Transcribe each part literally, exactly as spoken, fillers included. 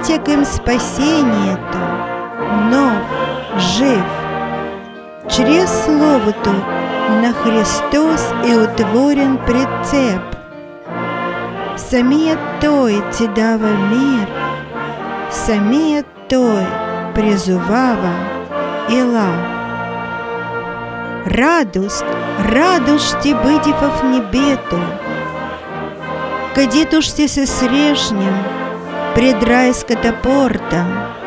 витеком спасение-то, нов, жив. Через слово-то на Христос и утворен прицеп. Самия Той ти дава мир, самия Той призувава ила. Радост, радост ти бъдива в небето, където ще се срещнем пред райската порта.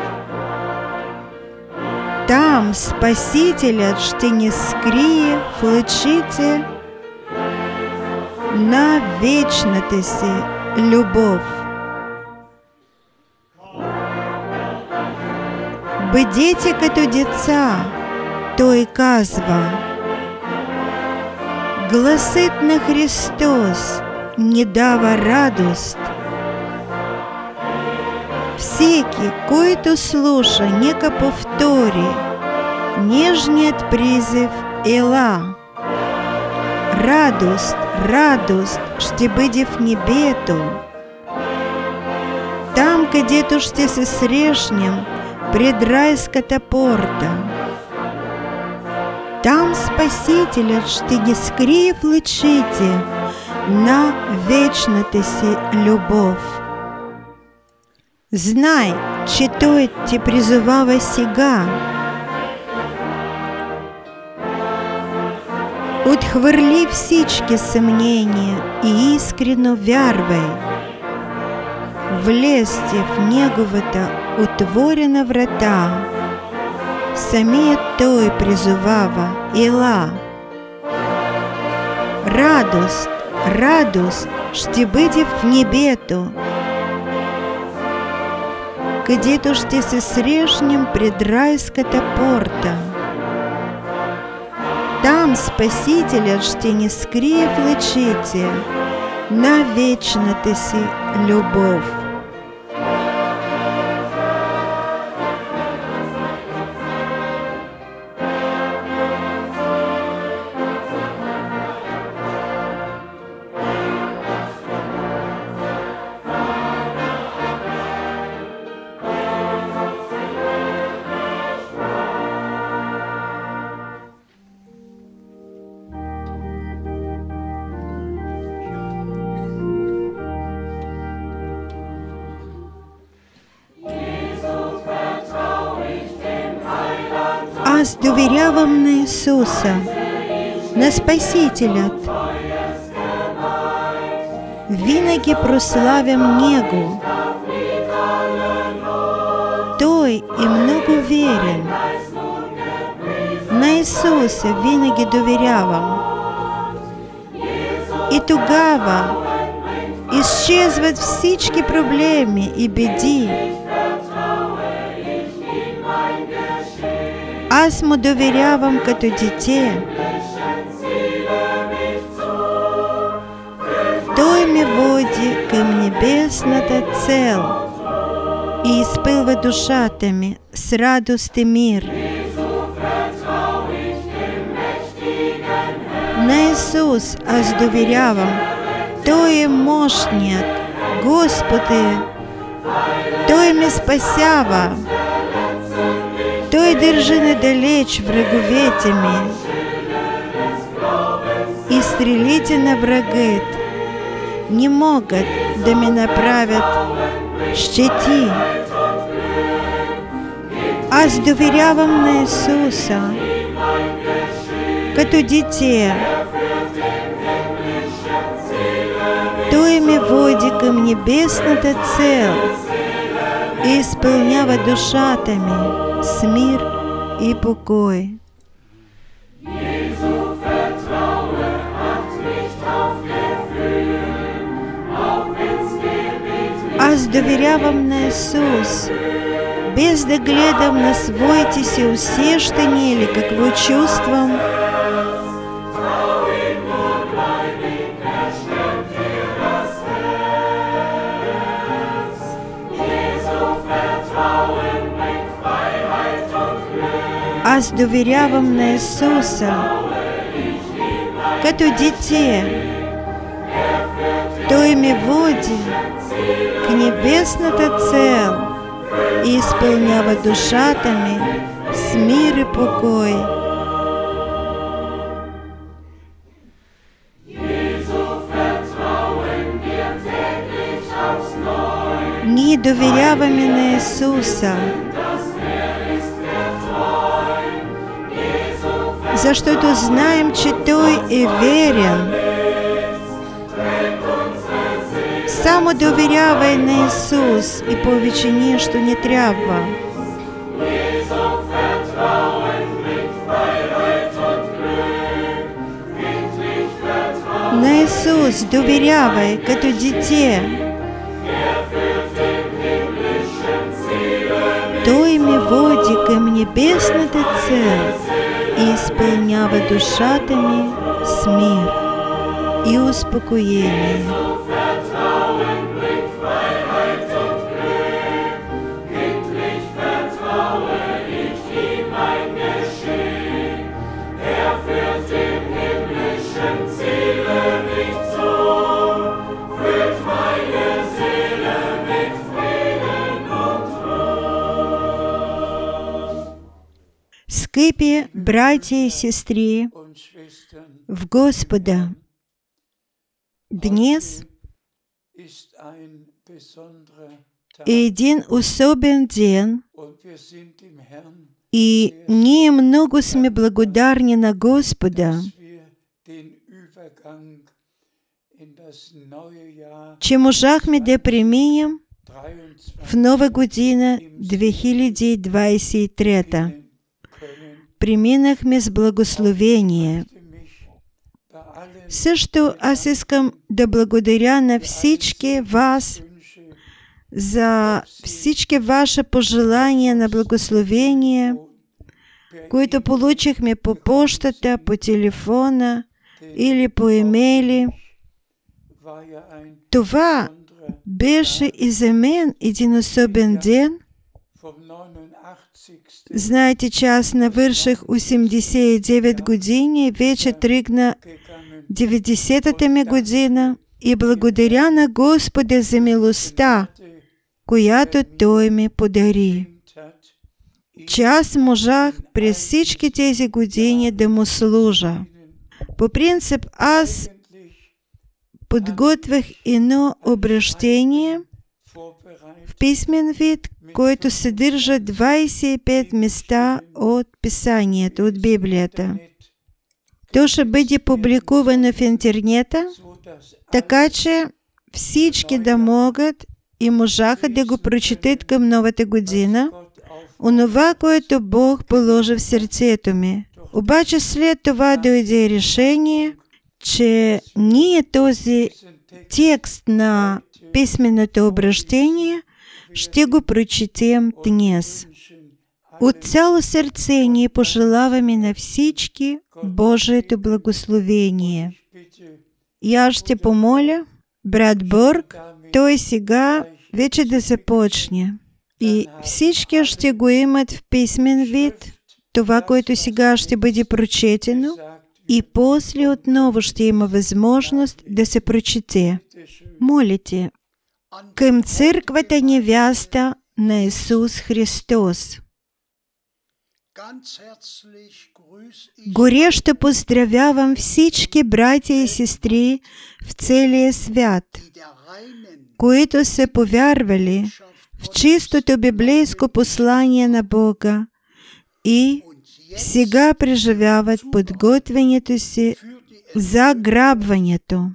Там Спасителят ще ни скрие в лъчите на вечната си любов. Бъдете като деца, Той казва. Гласът на Христос ни дава радост. Всеки, който слуша, нека повтори нежният призив Ела. Радост, радост ще бъде в небето, там, където ще се срещнем пред райската порта. Там Спасителят ще ги скрие в лъчите на вечната си любов. Знай, че Той те призовава сега. Отхвърли всички съмнения и искрено вярвай. Влезте в Неговата отворена врата. Самият Той призовава Ела. Радост, радост ще бъде в небето, където ще се срещнем пред райската порта. Там Спасителят ще ни скрие в лъчите на вечната си любов. Аз доверявам на Исуса, на Спасителят. Винаги прославям Него. Той е много верен. На Исуса винаги доверявам. И тогава изчезват всички проблеми и беди. Аз му доверявам като дете. Той ме води към небесната цел и изпълва душата ми с радост и мир. На Исус аз доверявам. Той е мощният. Господ е. Той ме спасява. Той държи недалеч враговете ми и стрелите на врагът не могат да ми направят щети. Аз доверявам на Исуса като дете. Той ме води към небесната цел и изпълнява душата ми с мир и покой. Аз доверявам на Исус, без да гледам на своите си усещания или какво чувствам. Аз доверявам на Исуса като дете. Той ме води к небесната цел и исполнява душатами с мир и покой. Ние доверяваме на Исуса, защото знаем, че Той е верен. Само доверявай на Исус и повече нищо не трябва. На Исус доверявай като дете. Той ме води към небесната цел и изпълнява душата ми с мир и успокоение. Скъпи братя и сестри в Господа, днес е един особен ден и ние много сме благодарни на Господа, че можахме да преминем в нова година две хиляди двадесет и трета. Преминахме с благословение. Също аз искам да благодаря на всички вас за всички ваши пожелания на благословение, които получихме по почтата, по телефона или по имейли. Това беше и за мен един особен ден. Знаете, че аз навърших осемдесет и девет години и вече тръгна деветдесетата ми година и благодаря на Господа за милостта, която Той ми подари, че аз можах през всички тези години да му служа. По принцип, аз подготвях едно обращение в писмен вид, който съдържа двадесет и пет места от Писанието, от Библията. То ще бъде публикувано в интернета, така че всички да могат и можаха да го прочетат към новата година, онова, което Бог положи в сърцето ми. Обаче след това дойде решение, че ние този текст на писменото обращение ще го прочетем днес. От цяло сърце ние пожелаваме на всички Божието благословение. И аз ще помоля брат Борг, той сега вече да започне. И всички ще го имат в писмен вид, това, което сега ще бъде прочетено, и после отново ще има възможност да се прочете. Молите към църквата невяста на Исус Христос. Горещо поздравявам всички братя и сестри в целия свят, които са повярвали в чистото библейско послание на Бога и сега преживяват подготвянето си за грабването.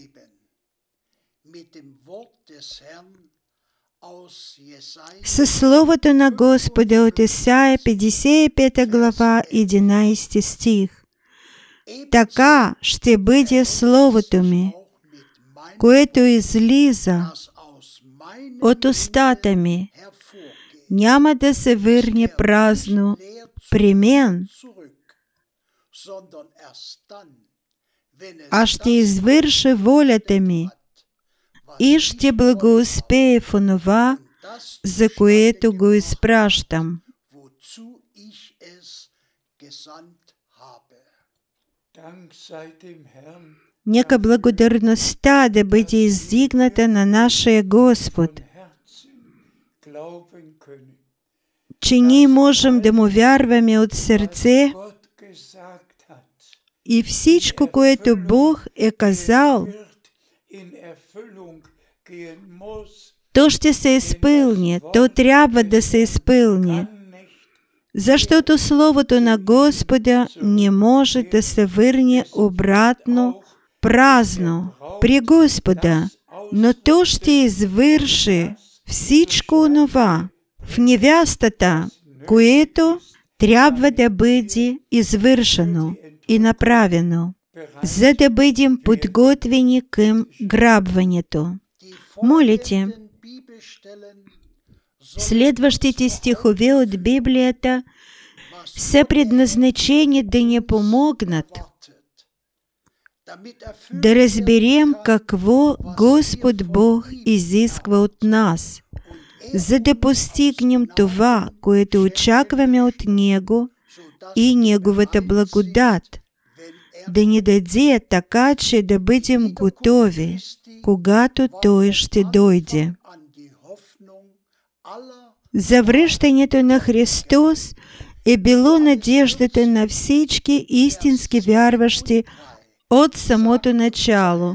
Със словото на Господа от Исаия петдесет и пета глава, единадесети стих. Така ще бъде словото ми, което излиза от устата ми, няма да се върне празно при мен, а ще извърши волята ми и ще благоуспее в онова, за което го изпращам. Нека благодарността да бъде издигната на нашия Господ чи ні можем да му вярваме от сърце и всичко, което Бог е казал, то ще се изпълни, то трябва да се изпълни, защото Словото на Господа не може да се върне обратно празно при Господа, но то ще извърши всичко онова в невястата, което трябва да бъде извършено и направено, за да бъдем подготвени към грабването. Молите, следващите стихове от Библията са предназначени да ни помогнат да разберем какво Господ Бог изисква от нас, за да постигнем това, което очакваме от Него и Неговата благодат, да ни даде така, че да бъдем готови, когато Той ще дойде. Завръщането на Христос е било надеждата на всички истински вярващи от самото начало.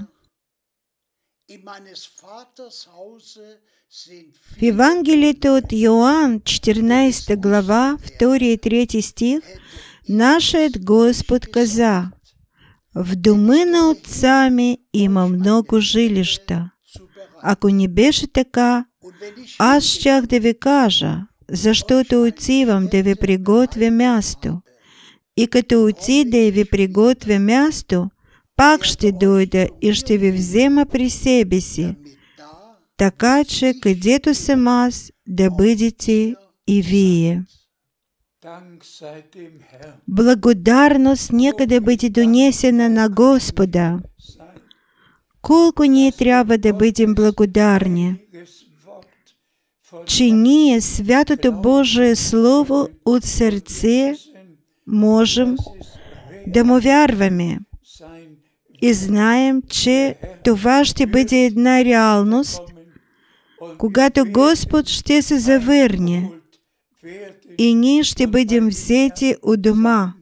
В Евангелието от Йоан, четиринадесета глава, втори и трети стих, нашият Господ каза: в дома на отца ми има много жилища. Ако не беше така, аз щях да ви кажа, защото отивам да ви приготвя място. И като отида и ви приготвя място, пак ще дойда и ще ви взема при себе си, така че където съм аз, да бъдете и вие. Благодарност нека да бъде донесена на Господа. Колко ние трябва да бъдем благодарни, че ние Святото Божие Слово от сърце можем да му вярваме и знаем, че това ще бъде една реалност, когато Господ ще се завърне и ние ще бъдем взети у дома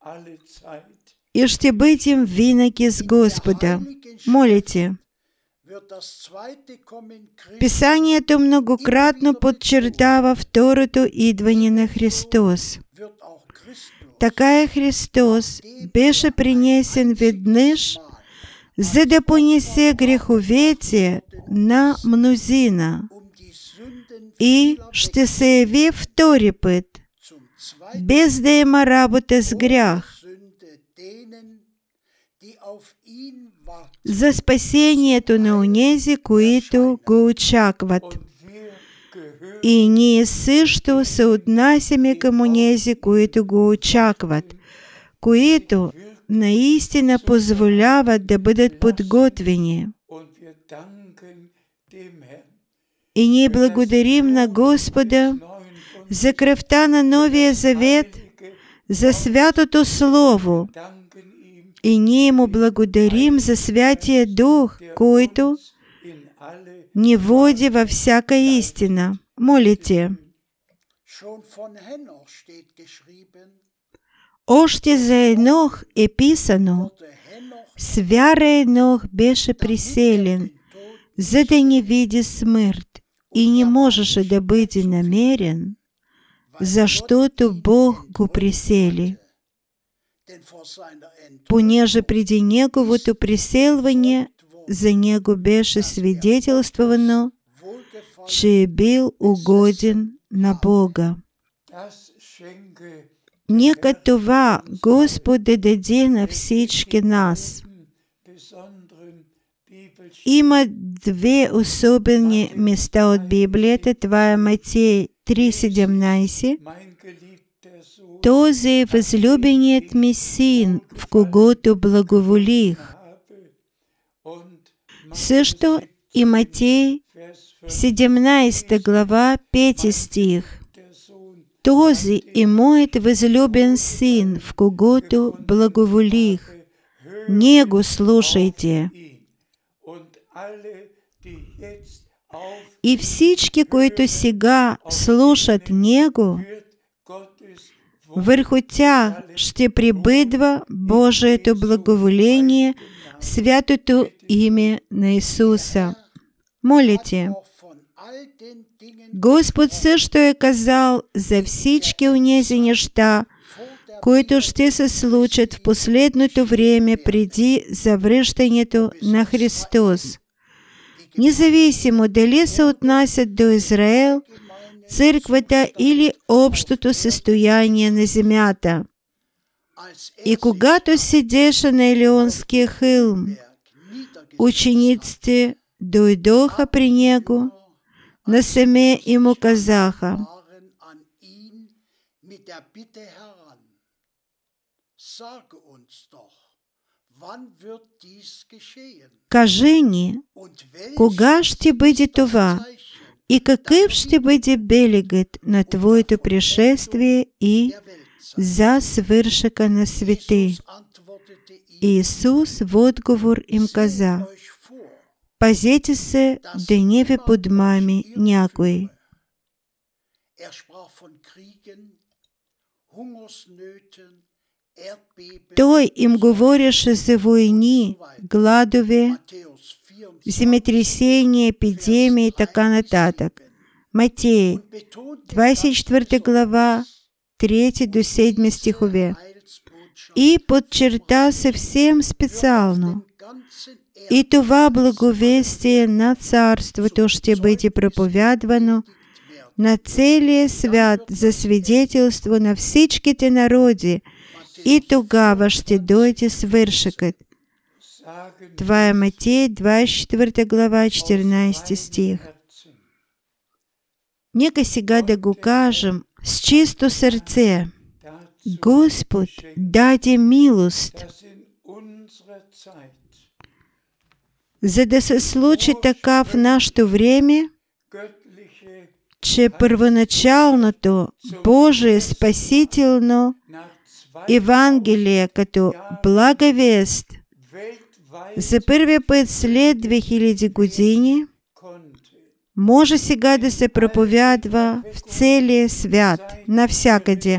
и ще бъдем винаги с Господа. Молите. Писанието многократно подчертава второто идване на Христос. Така е, Христос беше принесен веднъж, за да понесе греховете на мнозина и ще се яви втори път, без да има работа с грях, за спасението на онези, които го очакват. И ние също се отнасяме към онези, които го очакват, които наистина позволяват да бъдат подготвени. И ние благодарим на Господа за кръвта на Новия Завет, за Святото Слово. И ние му благодарим за Святия Дух, който ни води във всяка истина. Молите. Още за Енох е писано: с вяра Енох беше приселен, за да не види смърт, и не можеше да бъде намерен, защото Бог го присели. Понеже преди неговото приселване за него беше свидетелствано, че е бил угоден на Бога. Нека това Господ да даде на всички нас. Има две особени места от Библията. Това е Матей три седемнадесет. Този е възлюбеният ми син, в когото благоволих. Също и Матей седемнадесета глава, пети стих. Този е моят възлюбен син, в когото благоволих. Него слушайте. І всички, които сега слушат Него, върху тях ще прибъдва Божието благоволение в святото име на Исуса. Молите. Господ също е казал за всички онези неща, които ще се случат в последното време преди завръщането на Христос. Независимо дали се отнасят до Израел, църквата или общото състояние на земята. И когато седеше на Елеонския хълм, учениците дойдоха при него насаме и му казаха: кажи ни, кога ще бъде това и какъв ще бъде белегът на Твоето пришествие и за свършъка на свети? Исус в отговор им каза: пазете се да не ви подмами някой. Той им говореше за войни, гладове, земетресения, епидемии и така нататък. Матей, двадесет и четвърта глава, трети до седми стихове. И подчерта съвсем специално: и това благовестие на Царството ще бъде проповядвано на целия свят за свидетелство на всичките народи, и тогава ще дойде свършъкът. Това е Матей, двадесет и четвърта глава, четиринадесети стих. Нека сега да го кажем с чисто сърце. Господ даде милост, за да се случи така в нашето време, че първоначалното Божие спасително Евангелие като блага вест за първи път след две хиляди години може сега да се проповядва в целия свят, навсякъде.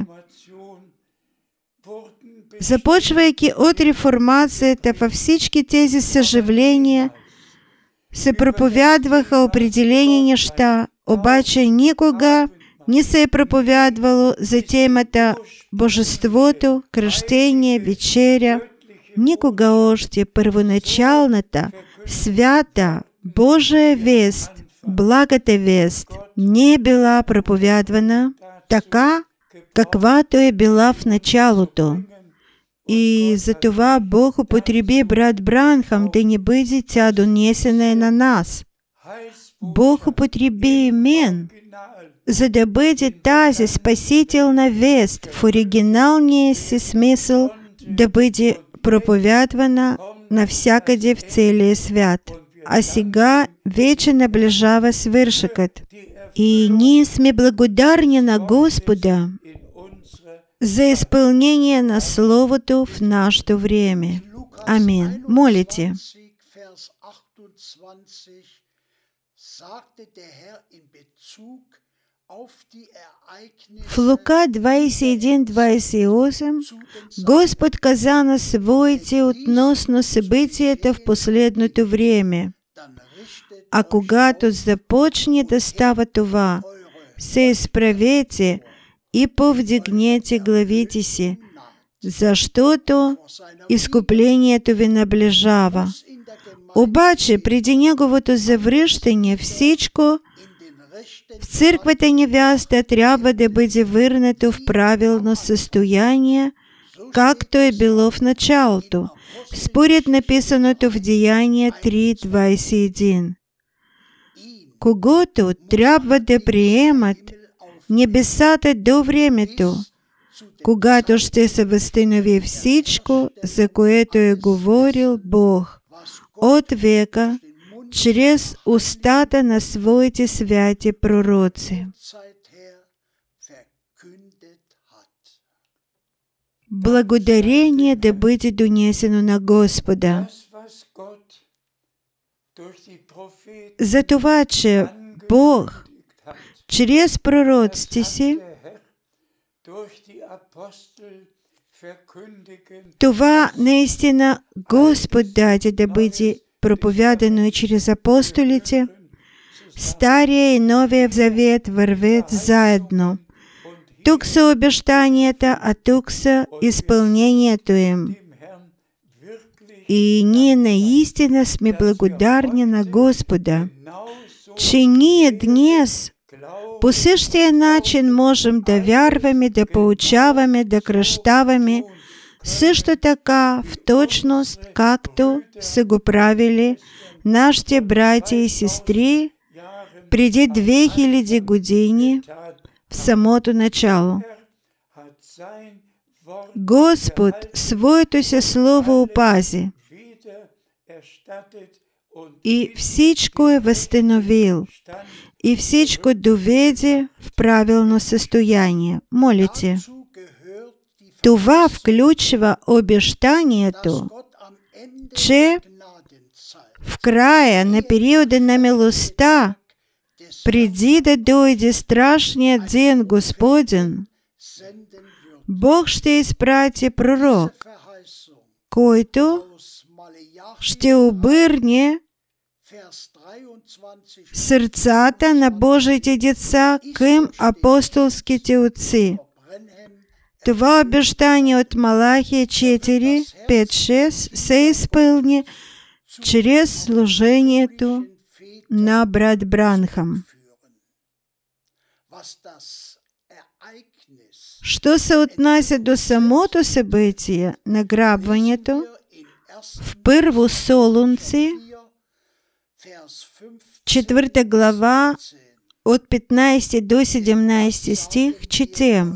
Започвайки от реформацията, във всички тези съживления се проповядваха определени неща, обаче никога не се е проповядвало за темата Божеството, кръщение, вечеря. Никога още първоначалната, свята, Божия вест, благата вест не е била проповядвана така, каквато е била в началото. И затова Бог употреби брат Бранхам да не бъде тя донесена и на нас. Бог употреби и мен, за да бъде тази спасителна вест в оригиналния си смисъл да бъде проповядвана навсякъде в целия свят. А сега вече наближава свършъкът. И ние сме благодарни на Господа за изпълнение на Словото в нашето време. Амин. Молите. В Лука двадесет и един двадесет и осем Господ каза на своите относно събитията в последното време: а когато започне да става това, се изправете и повдигнете главите си, защото изкуплението ви наближава. Обаче преди Неговото завръщане всичко в църквата невяста трябва да бъде върнато в правилно състояние, както е било в началото, според написаното в Деяния три двадесет и един. Когото трябва да приемат небесата до времето, когато ще се възстанови всичко, за което е говорил Бог от века, чрез устата на своите святи пророци. Благодарение да бъде донесено на Господа. за това, че Бог чрез пророците си това наистина Господ даде да бъде проповядано и чрез апостолите. Стария и Новия Завет вървят заедно. Тук са обещанията, а тук са изпълнението им. И ние наистина сме благодарни на Господа, че ние днес по същия начин можем да вярваме, да поучаваме, да кръщаваме, също така в точност, както са го правили нашите братя и сестри преди две хиляди години в самото начало. Господ своето си слово опази и всичко е възстановил, и всичко доведе в правилно състояние. Молите. Това включва обещанието, че в края на периода на милостта, преди да дойде страшният ден Господен, Бог ще изпрати пророк, който ще обърне сърцата на Божите деца към апостолските отци. Това обещание от Малахия четири, пет, шест се изпълни чрез служението на брат Бранхам. Що се отнася до самото събитие на грабването, в Първо Солунци, четвърта глава, от петнайсети до седемнайсети стих, четем: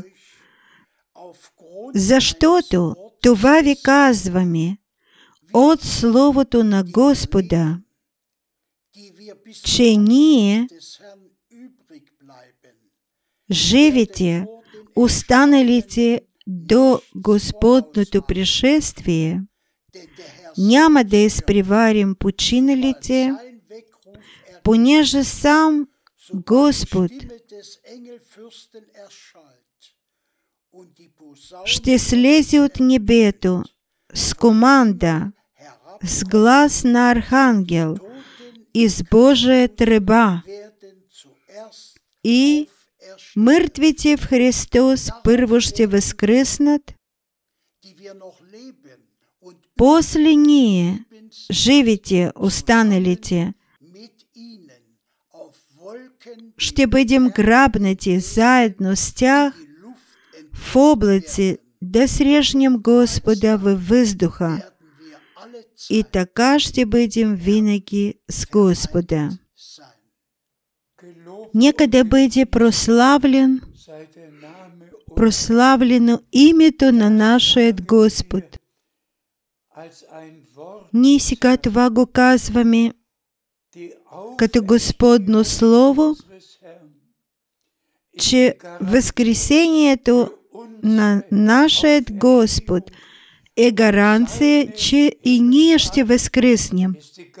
защото това ви казваме от Словото на Господа, че ние, живите, останалите до Господното пришествие, няма да изпреварим починалите, понеже сам Господ ще слезе от небето с команда, с глас на архангел и с Божия тръба, и мъртвите в Христос първо ще възкръснат, после ние, живите, останалите, ще бъдем грабнати заедно с тях в облаци, да срещнем Господа във въздуха, и така ще бъдем винаги с Господа. Нека да бъде прославлен, прославлено името на нашия Господ. Ние сега това го казваме като Господно Слово, че възкресението на нашия Господ е гаранция, че и ние ще възкръснем.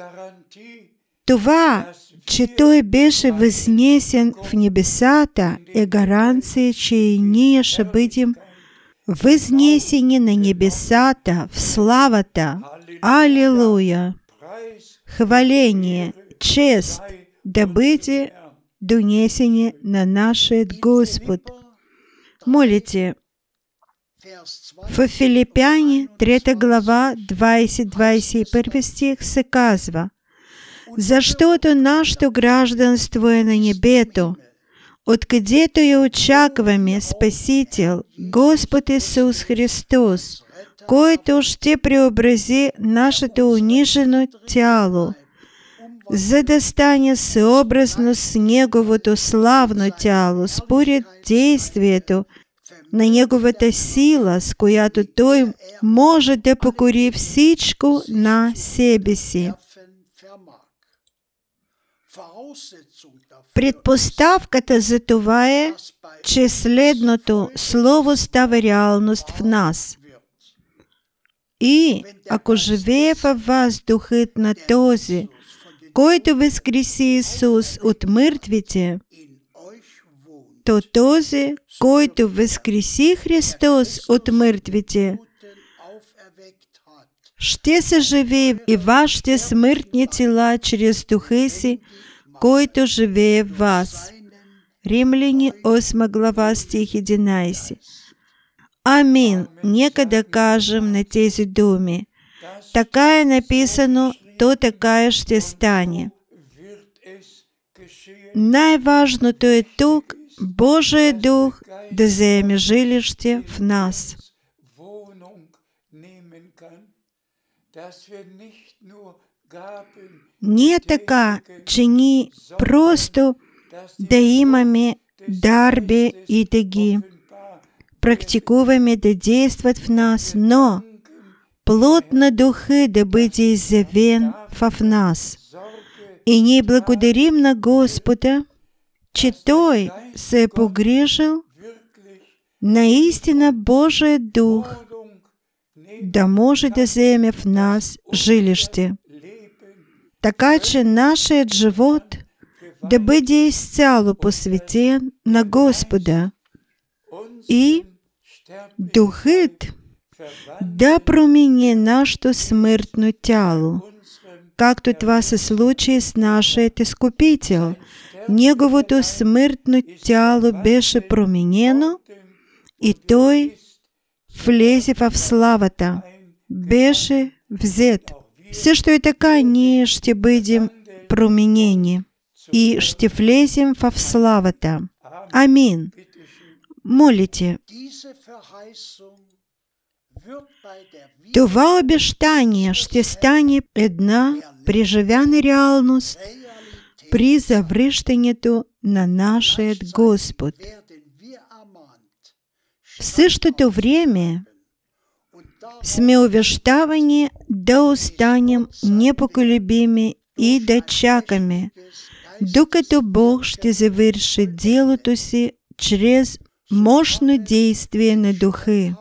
Това, че Той беше възнесен в небесата, е гаранция, че и ние ще бъдем възнесени на небесата в славата. Алилуя! Хваление, чест да бъде донесени на нашия Господ. Молите. В Филипяни, трета глава, двайсети до двайсет и първи стих се казва: защото нашето гражданство е на небето, откъдето и очакваме Спасител, Господ Исус Христос, който ще преобрази нашето унижено тяло, за да стане съобразно с Неговото славно тяло, според действието на Неговата сила, с която Той може да покори всичко на себе си. Предпоставката за това е, че следното Слово става реалност в нас. И ако живее във вас духът на този, който възкреси Исус от мъртвите, то този, който възкреси Христос от мъртвите, ще съживее и вашите смъртни тела чрез Духа си, който живее в вас. Римляни, осма глава, стих единайсет. Амин. Нека да кажем на тези думи. Така е написано, то така и ще стане. Най-важното е тук Божия Дух да заеме жилище в нас. Не е така, че ние просто да имаме дарби и да ги практикуваме да действат в нас, но плод на Духа да бъде изявен в нас. И ние благодарим на Господа, че Той се е погрижил наистина Божия Дух да може да заеме в нас жилище. Така че нашият живот да бъде изцяло посветен на Господа и Духът да промени нашето смъртно тяло, както това се случи с нашият Изкупител. Неговото смъртно тяло беше променено и той влезе в славата, беше взет. Също и така ние ще бъдем променени и ще влезем в славата. Амин. Молите. Това обещание ще стане една преживяна реалност при завръщането на нашия Господ. В същото време сме увещавани да останем непоколебими и да чакаме, докато Бог ще завърши делото си чрез мощно действие на Духа.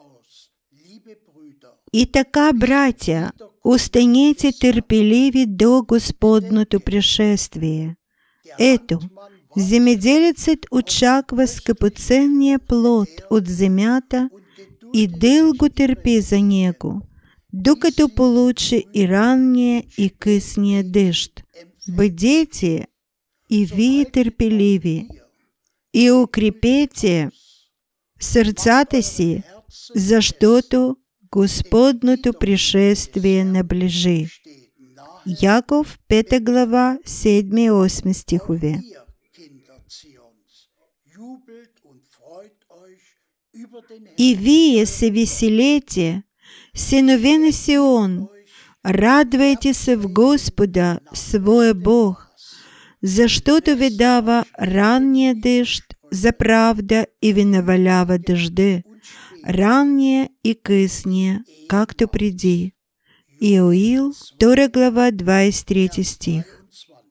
И така, братя, останете търпеливи до Господното пришествие. Ето, земеделецът очаква скъпоценния плод от земята и дълго търпи за него, докато получи и ранния и късния дъжд. Бъдете и вие търпеливи и укрепете сърцата си, защото Господното пришествие наближи. Яков, пета глава, седми и осми стихове. И вие се веселете, синове на Сион, радвайте се в Господа, своя Бог, защото ви дава ранния дъжд за правда и ви навалява дъжди, ранния и късния, както преди. Иоил, втора глава, двадесет и трети стих.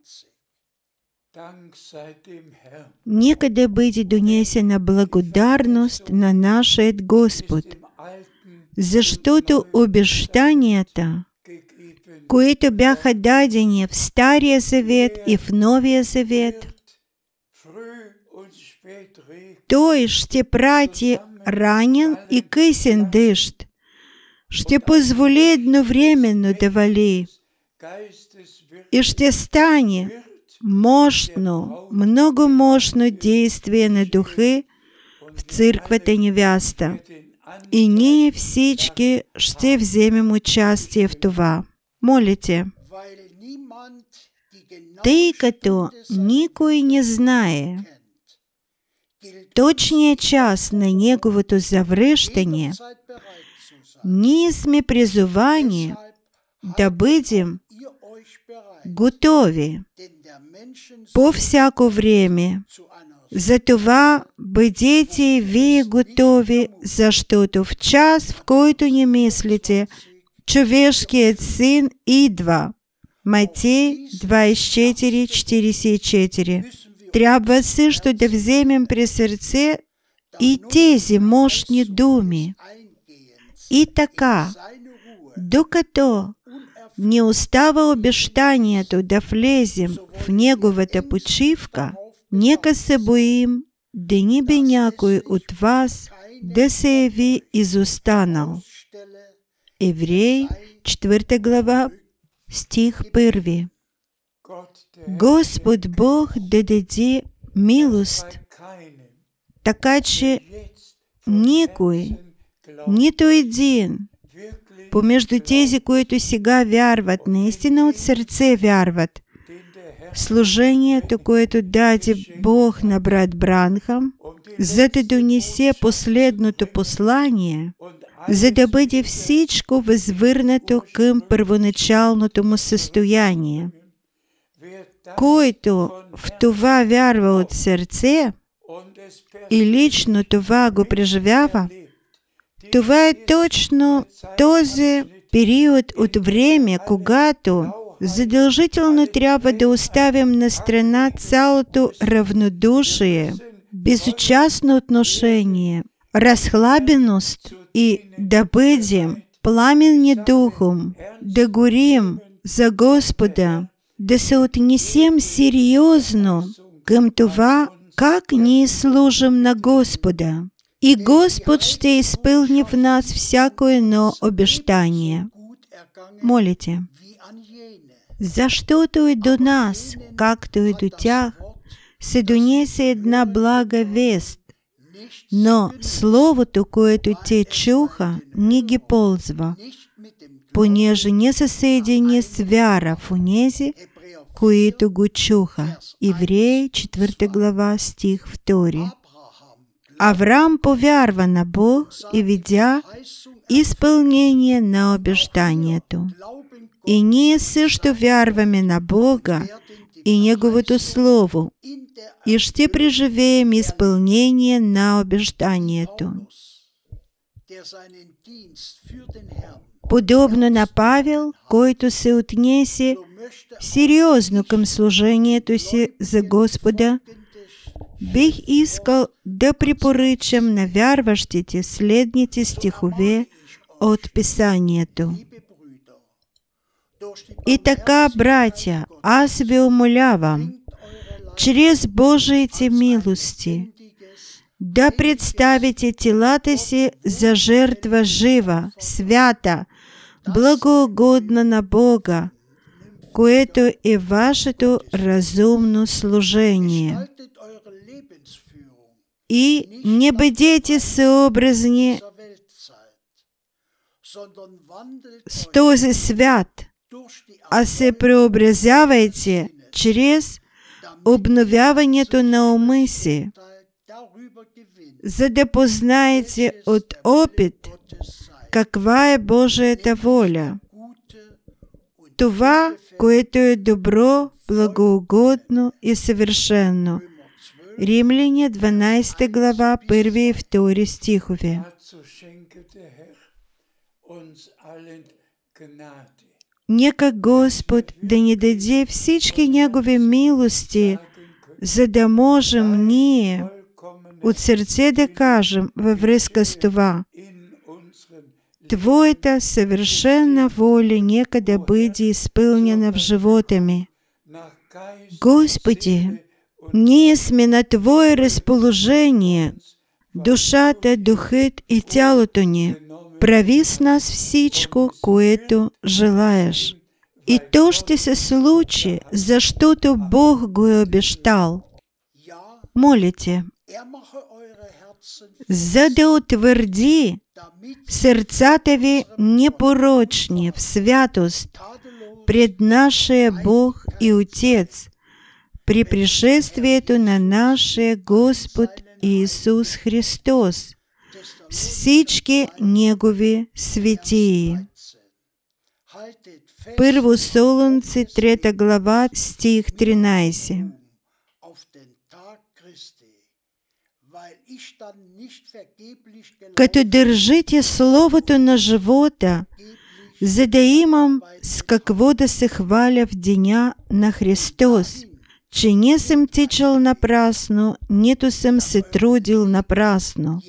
Нека да бъде донесена благодарност на нашия Господ, защото обещанията, които бяха дадени в Стария Завет и в Новия Завет, Той ще прати ранен и късен дъжд, ще позволи едновременно да вали и ще стане мощно, много мощно действие на Духа в църквата невяста. И ние всички ще вземем участие в това. Молите. Тъй като никой не знае точния час на Неговото завръщане, ние сме призовани да бъдем готови по всяко време. Затова бъдете и вие готови, защото в час, в който не мислите, човешкият син идва. Матей двадесет и четири, четиридесет и четири. Трябва също да вземем при сърце и тези мощни думи. И така, докато не устава обещанието да влезем в Неговата почивка, нека се боим да не би някой от вас да се яви изостанал. Евреи, четвърта глава, стих първи. Господ Бог да даде милост, така че никой, нито един, помежду тези, които сега вярват, наистина от сърце вярват, служението, което даде Бог на брат Бранхам, за да донесе последното послание, за да бъде всичко възвърнато към първоначалното му състояние. Който в това вярва от сърце и лично това го преживява, това е точно този период от време, когато задължително трябва да оставим на страна цялото равнодушие, безучастно отношение, разхлабеност и да бъдем пламенни духом, да горим за Господа, да се отнесем сериозно към това, как ние служим на Господа. И Господ ще изпълни в нас всяко едно обещание. Молите. Защото и до нас, както и до тях, се донесе една блага вест, но словото, което те чуха, не ги ползва, понеже не са съединени с вяра в онези, които го чуха. Евреи, четвърта глава, стих втори. Авраам повярва на Бог и видя изпълнение на обещанието. И ние също вярваме на Бога и Неговото Слово, и ще преживеем изпълнение на обещанието. Подобно на Павел, който се отнесе сериозно към служението си за Господа, бих искал да препоръчам на вярващите следните стихове от Писанието. И така, братя, аз ви умолявам, чрез Божиите милости, да представите телата си за жертва жива, свята, благоугодна на Бога, което е вашето разумно служение. И не бъдете съобразни с този свят, а се преобразявайте чрез обновяването на ума си, за да познаете от опит каква е Божията воля. Това, което е добро, благоугодно и съвършено. Римляне, дванадесета глава, първи и втори стихове. Нека Господ да ни даде всички Негови милости, за да можем ние от сърце да кажем във връзка с това: Твоята съвършена воля нека да бъде изпълнена в живота ми. Господи, ние сме на Твое разположение, душата, духът и тялото ни. Прави с нас всичко, което желаеш. И то ще се случи, защото Бог го е обещал. Молите, за да утвърди сърцата ви непорочни в святост пред нашия Бог и Отец при пришествието на нашия Господ Исус Христос с всички Негови светии. Първо Солунци, трета глава, стих тринадесет. Като държите словото на живота, за да имам с какво да се хваля в деня на Христос, че не съм тичал напрасно, нито съм се трудил напрасно.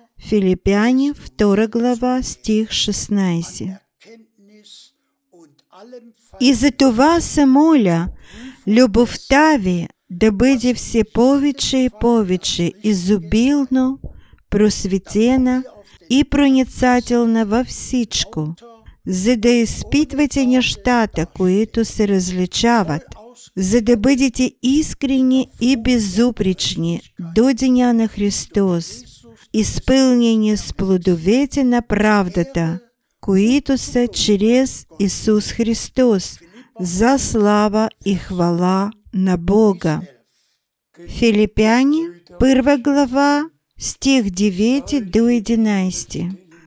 Филипяни, втора глава, стих шестнадесет. І за това се моля, любовта ви да бъде все повече и повече изобилно просветена и проницателна във всичко, за да изпитвате нещата, които се различават, за да бъдете искрени и безупречни до деня на Христос, изпълнени с плодовете на правдата, които са чрез Исус Христос, за слава и хвала на Бога. Филипяни, първа глава, стих девети до единайсети.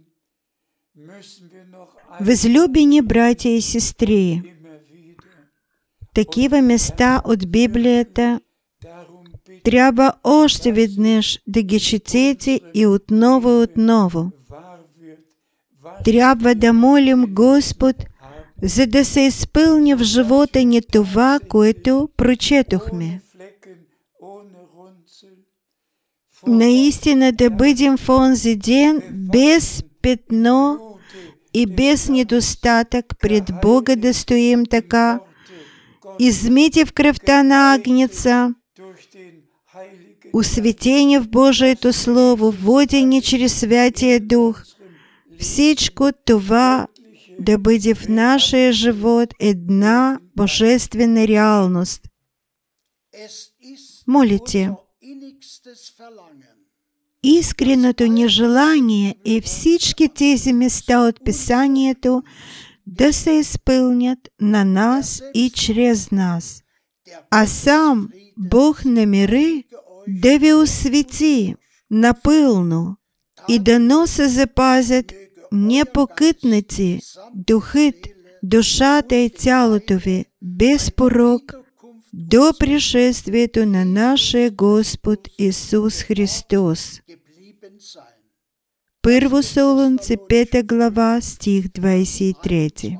Възлюбени братя и сестри, такива места от Библията трябва още веднъж да ги четете и отново и отново. Трябва да молим Господ, за да се изпълни в живота ни това, което прочетохме. Наистина да бъдем в онзи ден без петно и без недостатък пред Бога да стоим така, измити в кръвта на Агнеца, осветени в Божието Слово, водени чрез Святия Дух. Всичко това да бъде в нашия живот една божествена реалност. Молите. Искреното ни желание е всички тези места от Писанието да се изпълнят на нас и чрез нас. А сам Бог намери да ви освети напълно и дано се запазят непокътнати духът, душата и тялото ви без порок до пришествието на нашия Господ Исус Христос. Първо Солунци, пета глава, стих двайсет и трети.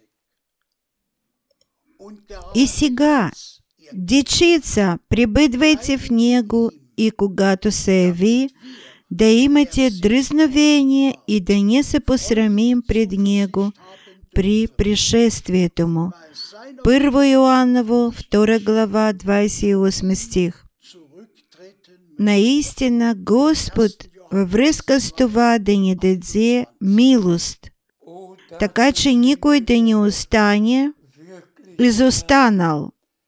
И сега, дечица, прибъдвайте в Него и когато се яви, да имате дръзновение и да не се посрамим пред Него при пришествието Му. Първо Йоанново, втора глава, двайсет и осми стих. Наистина Господ във връзка с това да ни даде милост, така че никой да не остане изостанал.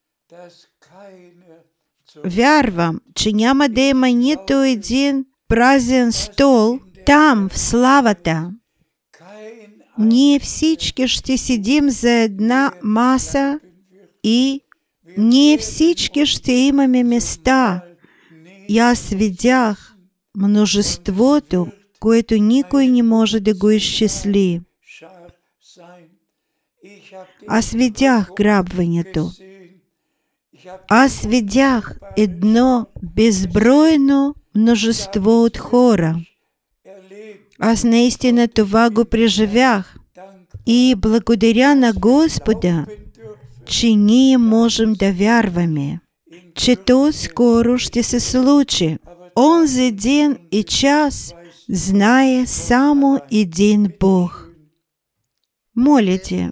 Вярвам, че няма да има нито един празен стол там, в славата. Ние всички ще седим за една маса и ние всички ще имаме места. И аз видях множеството, което никой не може да го изчисли. Аз видях грабването. Аз видях едно безбройно множество от хора. Аз наистина това го преживях и благодаря на Господа, че ние можем да вярваме, че то скоро ще се случи. Онзи ден и час знае само един Бог. Молите,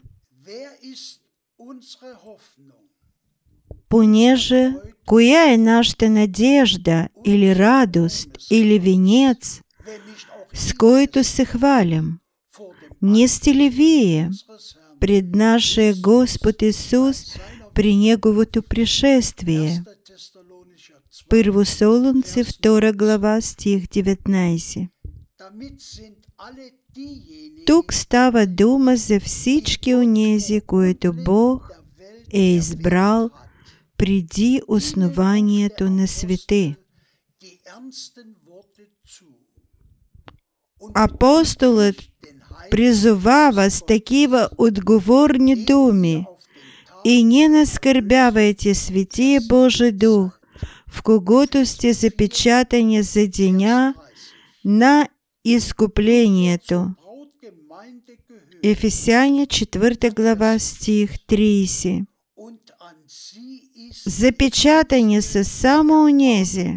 понеже коя е нашата надежда или радост или венец, с който се хвалим? Не сте ли вие пред нашия Господ Исус при Неговото пришествие? Първо Солунци, втора глава, стих деветнайсети. Тук става дума за всички онези, които Бог е избрал преди основанието на света. Апостолът призовава с такива отговорни думи: и не наскърбявайте Светия Божий Дух, в когото сте запечатани за деня на изкуплението. Ефесяни, четвърта глава, стих трийсети. Запечатани са само онези,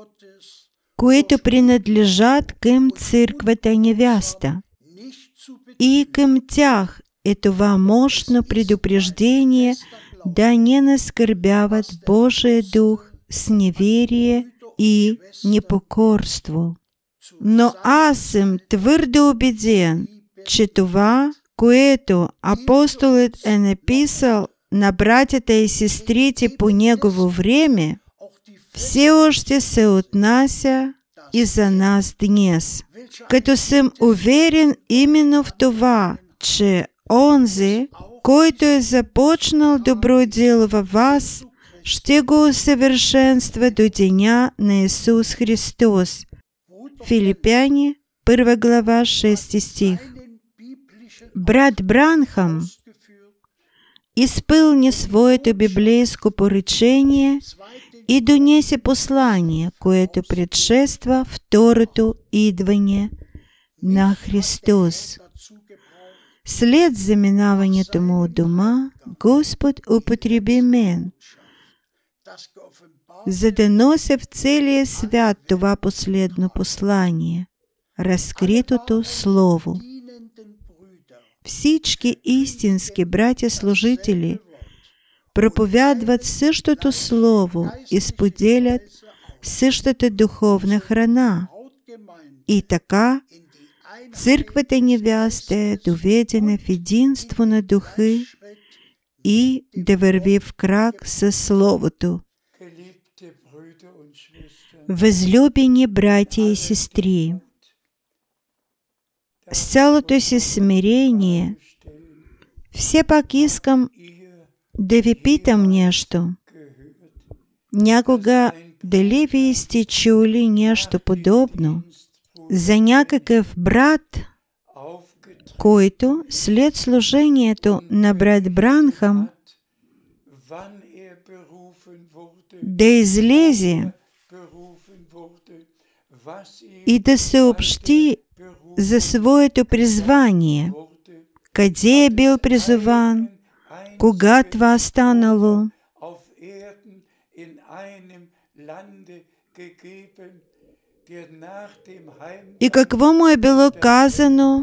които принадлежат към църквата невяста. и към тях е това мощно предупреждение да не наскърбяват Божия дух с неверие и непокорство. Но аз съм твърдо убеден, че това, което апостолът е написал на братята и сестрите по негово време, все още се отнася и за нас днес. Като съм уверен именно в това, че онзи, който е започнал добро дело във вас, ще го усъвършенства до деня на Исус Христос. Филипяни, първа глава, шести стих. Брат Бранхам изпълни своето библейско поръчение и донесе послание, което предшества второто идване на Христос. След заминаването му от дома, Господ употреби мен, за да нося в целия свят това последно послание, разкритото Слово. Всички истински братя-служители проповядват същото Слово и споделят същата духовна храна. И така, църквата невяста е доведена в единство на духа и да върви в крак със Словото. Възлюбени братя и сестри, с цялото си смирение, все пак искам да ви питам нещо. Някога дали вие сте чули нещо подобно за някакъв брат, който след служението на брат Бранхам да излезе и да съобщи за своето призвание, къде е бил призован, кога това станало, и какво му е било казано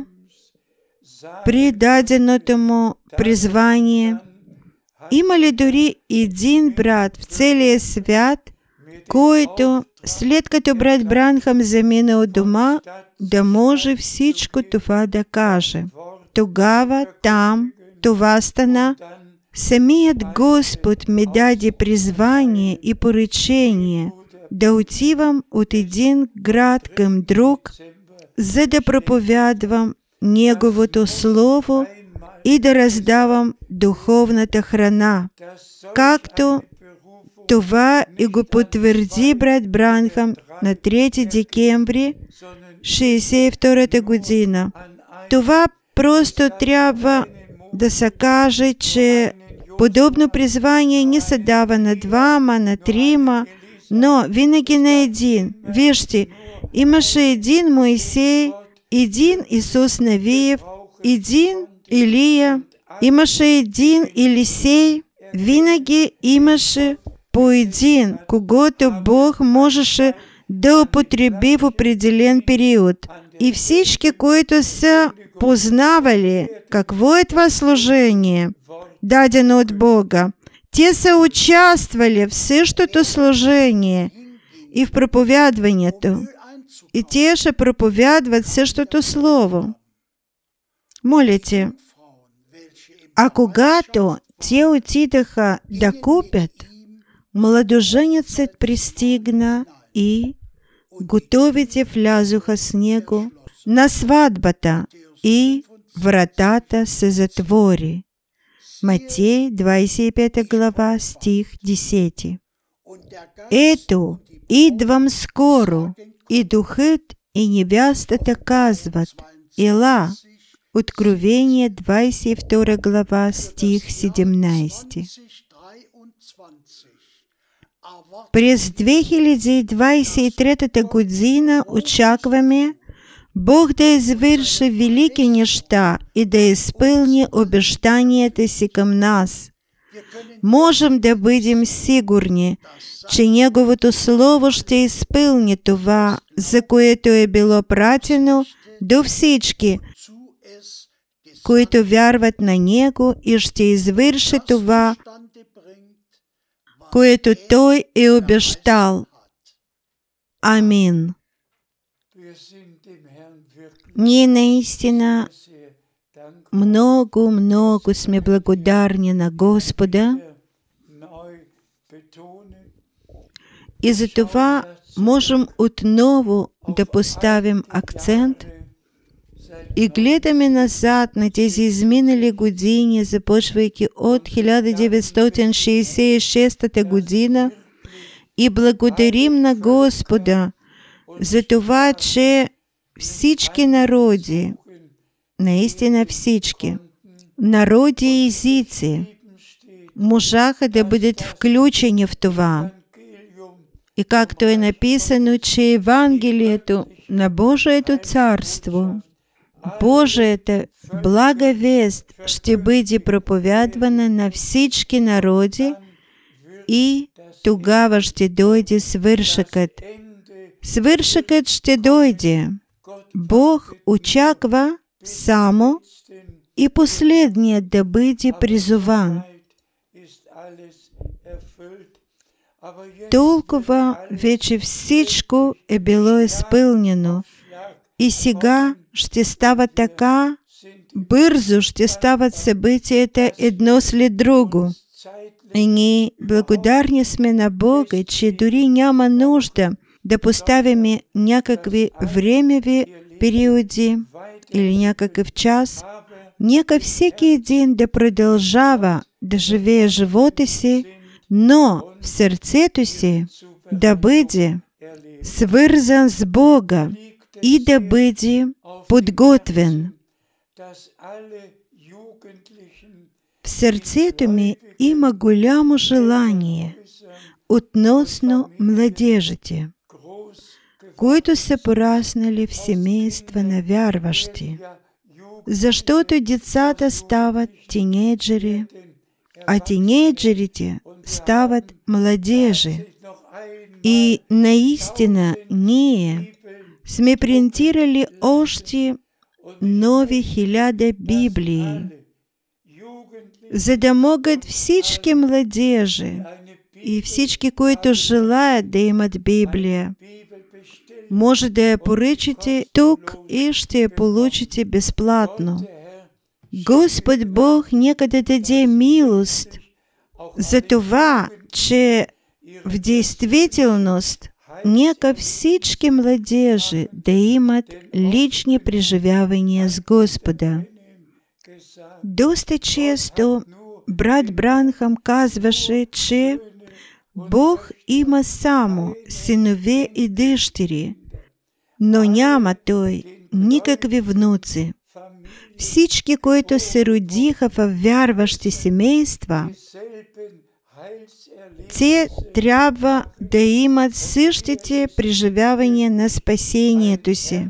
при даденото му призвание. Има ли дори един брат в целия свят, който след като брат Бранхам замина от дома, да може всичко това да каже? Тогава там това стана. Самият Господ ми даде призвание и поръчение да отивам от един град към друг, за да проповядвам Неговото Слово и да раздавам духовната храна, както това и го потвърди брат Бранхам на трети декември шейсет и втората година. Това просто трябва да се каже, че подобно призвание не се дава на двама, на трима, но винаги на един. Вижте, имаше един Моисей, един Исус Навиев, един Илия, имаше един Елисей, винаги имаше по един, когото Бог можеше да употреби в определен период. И всички, които са познавали какво е това служение, дадено от Бога, те са участвали в същото служение и в проповядването. И те ще проповядват същото Слово. Молите, а когато те отидаха да купят, младоженецът пристигна и готовите влязоха с него на сватбата и вратата се затвори. Матей, двадесет и пета глава, стих десети. Ето, идвам скоро, и духът и невястата казват, ела. Откровение, двадесет и втора глава, стих седемнадесети. През две хиляди двадесет и трета година очакваме Бог да извърши велики неща и да изпълни обещанията си към нас. Можем да бъдем сигурни, че Неговото Слово ще изпълни това, за което е било пратено до всички, които вярват на Него и ще извърши това, което Той е обещал. Амин. Ние наистина много, много сме благодарни на Господа и за това можем отново да поставим акцент и гледаме назад на тези изминали години, започвайки от хиляда деветстотин шейсет и шеста година, и благодарим на Господа за това, че всички народи, наистина всички, народи и езици, можаха да бъдат включени в това. И както е написано, че Евангелието на Божието царство, Божията блага вест ще бъде проповядвана на всички народи и тогава ще дойде свършъкът. Свършъкът ще дойде. Бог очаква само и последният да бъде призован. Толкова вече всичко е било изпълнено. И сега ще става така, бързо ще стават събитията едно след друго. И ние благодарни сме на Бога, че дори няма нужда да поставяме някакви времеви периоди или някакъв час. Нека всеки един да продължава да живее живота си, но в сърцето си да бъде свързан с Бога и да бъде подготвен. В сърцето ми има голямо желание относно младежите, които са пораснали в семейства на вярващи, защото децата стават тинейджери, а тинейджерите стават младежи. И наистина ние сме принтирали още нови хиляда Библии, за да могат всички младежи и всички, които желаят да имат Библия, може да я поръчате тук и ще я получите безплатно. Господ Бог нека да даде милост за това, че в действителност нека всички младежи да имат лични преживявания с Господа. Доста често брат Бранхам казваше, че Бог има само синове и дъщери, но няма Той никакви внуци. Всички, които се родиха в вярващи семейства, те трябва да имат същите преживявания на спасението си.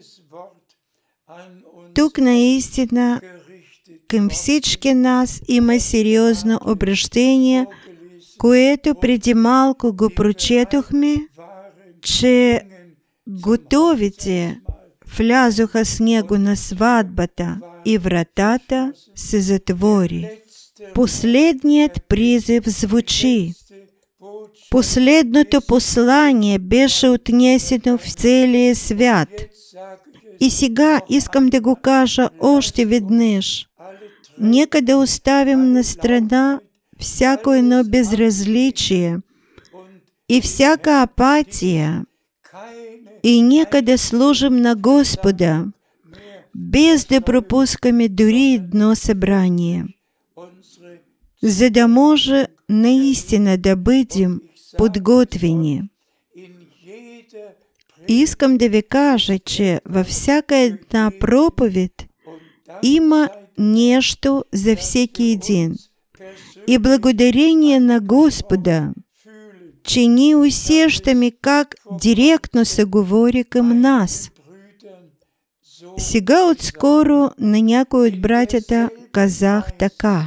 Тук наистина към всички нас има сериозно обращение, което преди малко го прочетохме, че готовите влязоха с него на сватбата и вратата се затвори. Последният призив звучи. Последното послание беше отнесено в целия свят. И сега искам да го кажа още веднъж. Нека да оставим на страна всяко едно безразличие и всяка апатия и нека да служим на Господа, без да пропускаме дори едно събрание, за да може наистина да бъдем подготвени. Искам да ви кажа, че във всяка една проповед има нещо за всеки един. И благодарение на Господа, че ние усещаме как директно се говори към нас. Сега отскоро на някой от братята казах така.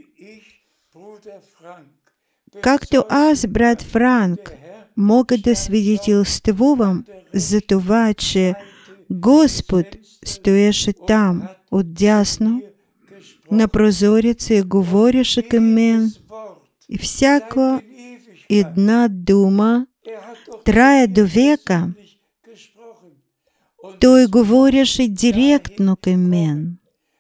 Както аз, брат Франк, мога да свидетелствувам за това, че Господ стоеше там отдясно, на прозореце и говореше към мен, и всяка една дума трае до века. Той говореше директно към мен.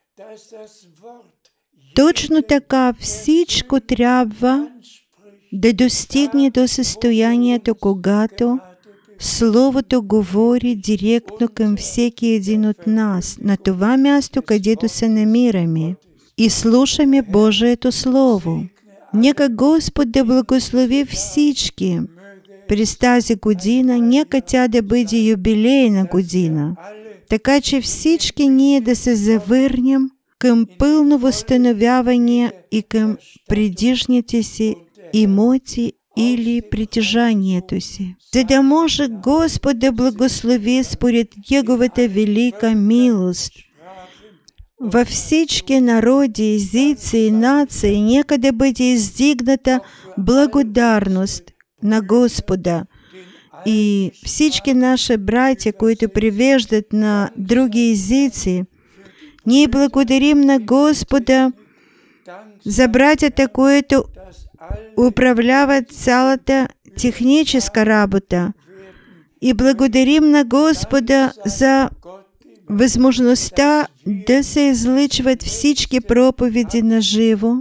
Точно така всичко трябва да достигне до състоянието, когато Словото говори директно към всеки един от нас, на това място, където се намираме, и слушаме Божието Слово. Нека Господ да благослови всички през тази година, нека тя да бъде юбилейна година, така че всички ние да се завърнем към пълно възстановяване и към предишните си имоти или притежанието си, за да може Господ да благослови според Неговата велика милост. Във всички народи, езици и нации нека да бъде издигната благодарност на Господа. И всички наши братя, които превеждат на други езици, ние благодарим на Господа за братята, които управляват цялата техническа работа. И благодарим на Господа за възможността да се излъчват всички проповеди на живо.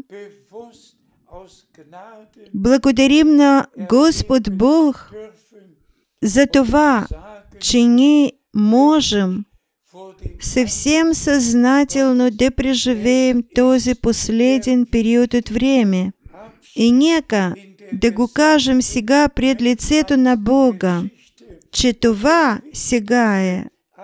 Благодарим на Господ Бог за това, че ние можем съвсем съзнателно да преживеем този последен период от време. И нека да го кажем сега пред лицето на Бога, че това сега е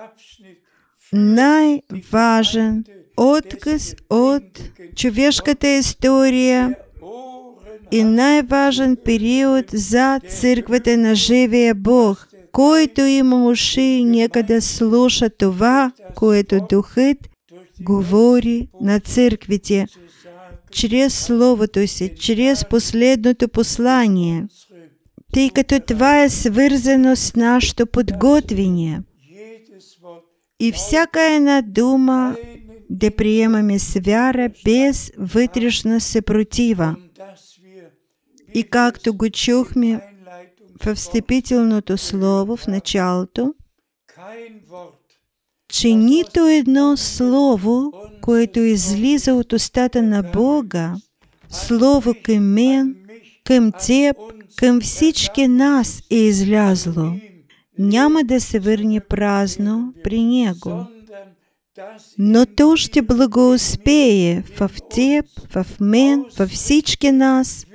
най-важен отказ от човешката история и най-важен период за църквата на живия Бог. Който има уши, нека да слуша това, което Духът говори на църквите, чрез Словото си, чрез последното послание, тъй като това е свързано с нашето подготвение. И всяка една дума да приемаме с вяра без вътрешна съпротива. И както го чухме в встъпителното слово в началото, че нито едно слово, което излиза от устата на Бога, слово към мен, към теб, към всички нас е излязло, няма да се върне празно при Него, но то ще благоуспее в теб, в мен, във всички нас.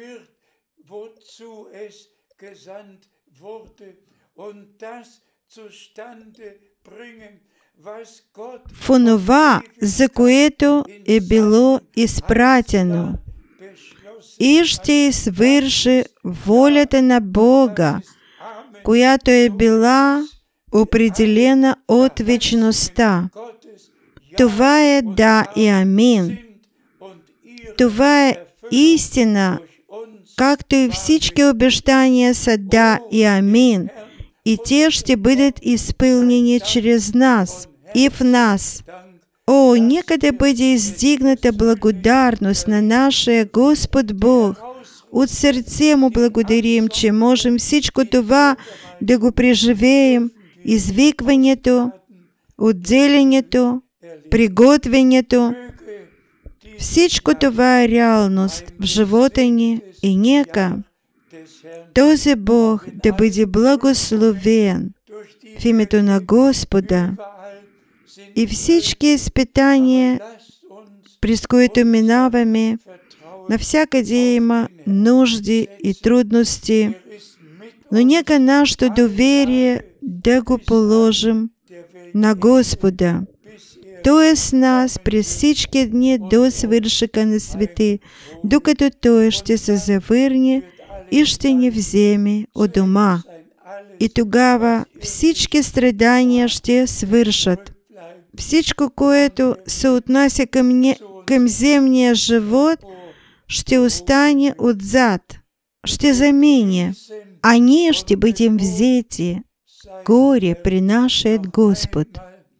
В онова, за което е било изпратено, и ще свърши волята на Бога, която е била определена от вечността. Това е да и амин. Това е истина, както и всички обещания са да и амин, и те ще бъдат изпълнени чрез нас и в нас. О, нека да бъде издигната благодарност на нашия Господ Бог. От сърце Му благодарим, че можем всичко това да го преживеем. Извикването, отделянето, приготвянето. Всичко това е реалност в живота ни и нека този Бог да бъде благословен в името на Господа. И всички изпитания, през които минаваме, навсякъде има нужди и трудности, но нека нашето доверие да го положим на Господа. Той е с нас през всички дни до свършека на света, докато Той ще се завърне и ще ни вземе от дома. И тогава всички страдания ще свършат. Всичко, което се отнася към, не, към земния живот, ще остане отзад, ще замине, а ние ще бъдем взети горе при нашият Господ.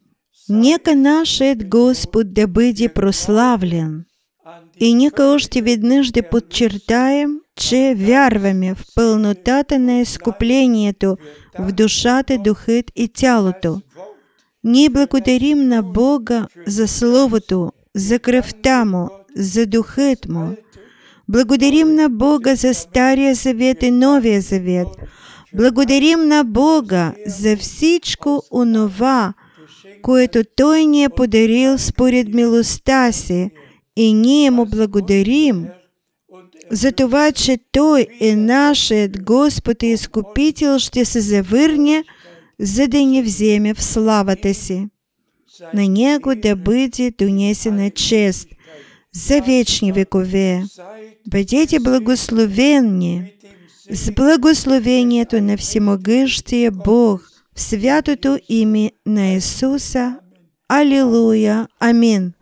Нека нашият Господ да бъде прославлен. И нека още веднъж да подчертаем, че вярваме в пълнотата на изкуплението в душата, духът и тялото. Ние благодарим на Бога за Словото, за кръвта Му, за Духът Му. Благодарим на Бога за Стария Завет и Новия Завет. Благодарим на Бога за всичко онова, което Той ни е подарил според милостта си, и ние Му благодарим за това, че Той е нашият Господ и Изкупител, ще се завърне, за да ни вземе в славата си. На Него да бъде донесена чест за вечни векове. Бъдете благословени с благословението на Всемогъщия Бог в святото име на Исуса. Алилуя! Амин!